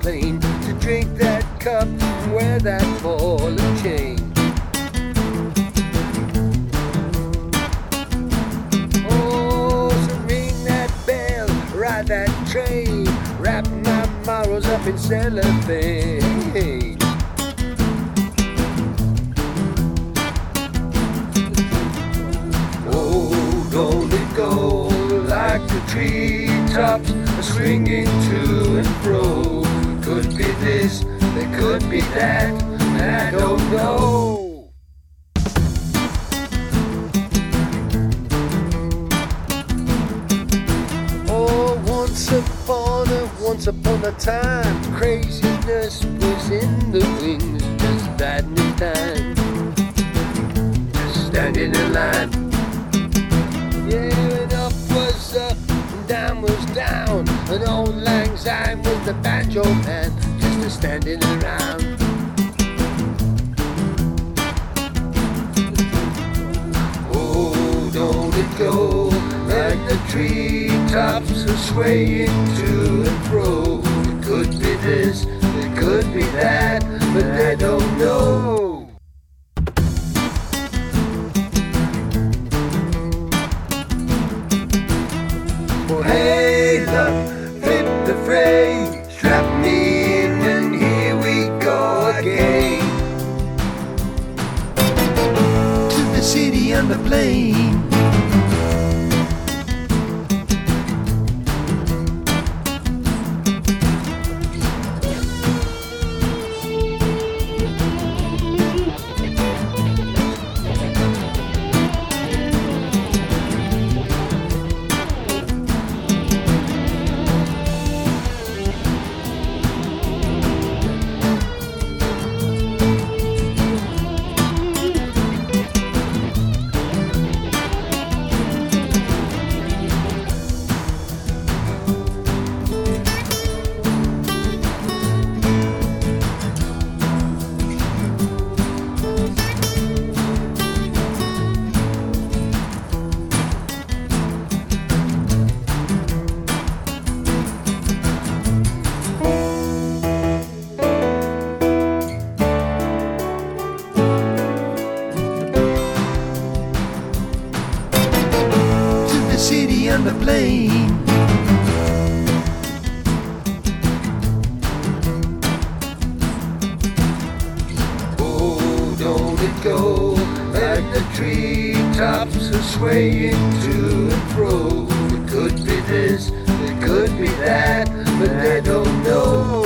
plane to drink that cup and wear that ball and chain. Oh, so ring that bell, ride that train, wrap my morrows up in cellophane. Oh, don't it go like the treetops swinging to and fro. It could be this, it could be that, I don't know. Oh, once upon a time, craziness was in the wings, just biding its time, just standing in line. Yeah, and up was up and down was down, and old Lang Syne was the banjo man, just a standing around. Oh, don't it go like the treetops are swaying to and fro. It could be this, it could be that, but I don't know. Oh, hey, look, flip the fray, strap me in and here we go again. To the city on the plain. City on the plain. Oh, don't it go like the treetops are swaying to and fro. It could be this, it could be that, but I don't know.